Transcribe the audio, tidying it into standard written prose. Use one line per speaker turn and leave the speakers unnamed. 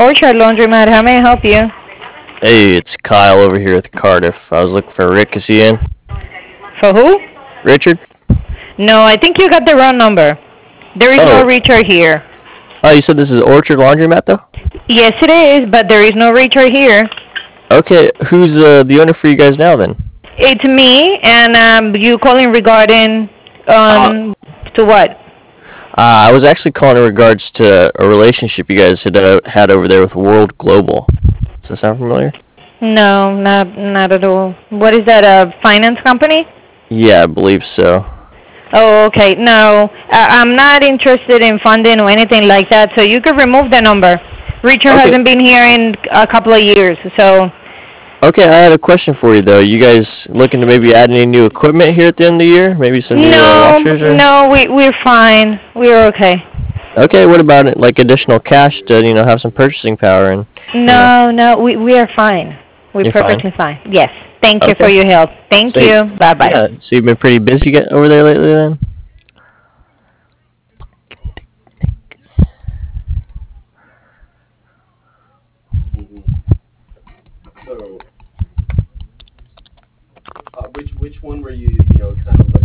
Orchard Laundromat. How may I help you?
Hey, it's Kyle over here with Cardiff. I was looking for Rick. Is he in?
For who?
Richard?
No, I think you got the wrong number. There is no
Oh,
Richard here.
oh, you said this is Orchard Laundromat though?
Yes, it is, but there is no Richard here.
Okay, who's the owner for you guys now then?
It's me, and you calling regarding
Uh,
to what?
I was actually calling in regards to a relationship you guys had over there with World Global. Does that sound familiar?
No, not at all. What is that? A finance company?
Yeah, I believe so.
Oh, okay. No, I'm not interested in funding or anything like that. So you could remove the number. Richard
Okay,
hasn't been here in a couple of years, so
okay. I had a question for you though. You guys looking to maybe add any new equipment here at the end of the year? Maybe some new
no,
washers or?
no, we're fine. We're okay.
Okay, what about it? Like additional cash to have some purchasing power and you know
No, no, we are fine. We're
you're fine.
perfectly fine. Yes. Thank you for
Okay.
your help. Thank
So
you. Bye bye.
yeah, so you've been pretty busy over there lately then?
Hmm. So, which one were you, kind of